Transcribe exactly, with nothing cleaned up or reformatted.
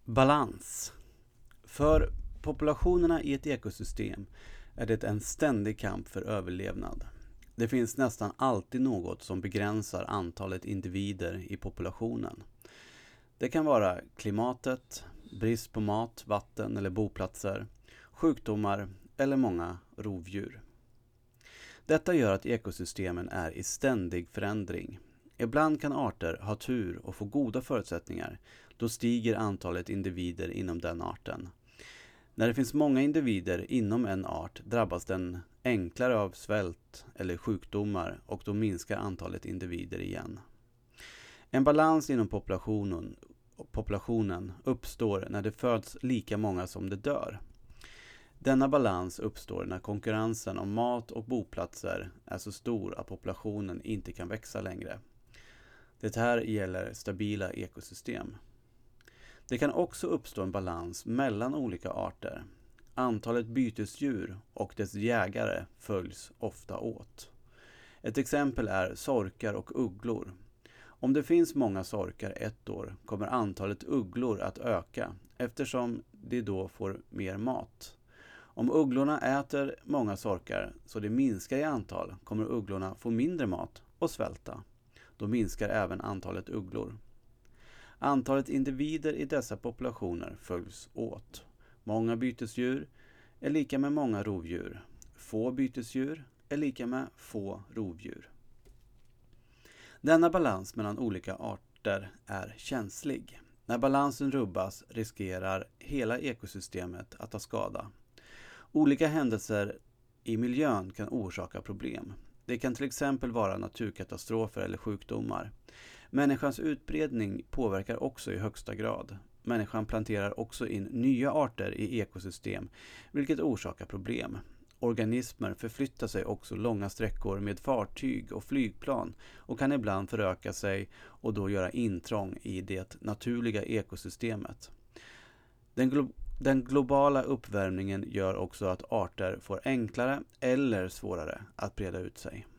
Balans. För populationerna i ett ekosystem är det en ständig kamp för överlevnad. Det finns nästan alltid något som begränsar antalet individer i populationen. Det kan vara klimatet, brist på mat, vatten eller boplatser, sjukdomar eller många rovdjur. Detta gör att ekosystemen är i ständig förändring. Ibland kan arter ha tur och få goda förutsättningar, då stiger antalet individer inom den arten. När det finns många individer inom en art drabbas den enklare av svält eller sjukdomar och då minskar antalet individer igen. En balans inom populationen, populationen uppstår när det föds lika många som det dör. Denna balans uppstår när konkurrensen om mat och boplatser är så stor att populationen inte kan växa längre. Det här gäller stabila ekosystem. Det kan också uppstå en balans mellan olika arter. Antalet bytesdjur och dess jägare följs ofta åt. Ett exempel är sorkar och ugglor. Om det finns många sorkar ett år kommer antalet ugglor att öka eftersom de då får mer mat. Om ugglorna äter många sorkar så det minskar i antal kommer ugglorna få mindre mat och svälta. Då minskar även antalet ugglor. Antalet individer i dessa populationer följs åt. Många bytesdjur är lika med många rovdjur. Få bytesdjur är lika med få rovdjur. Denna balans mellan olika arter är känslig. När balansen rubbas riskerar hela ekosystemet att ta skada. Olika händelser i miljön kan orsaka problem. Det kan till exempel vara naturkatastrofer eller sjukdomar. Människans utbredning påverkar också i högsta grad. Människan planterar också in nya arter i ekosystem, vilket orsakar problem. Organismer förflyttar sig också långa sträckor med fartyg och flygplan och kan ibland föröka sig och då göra intrång i det naturliga ekosystemet. Den, glo- den globala uppvärmningen gör också att arter får enklare eller svårare att breda ut sig.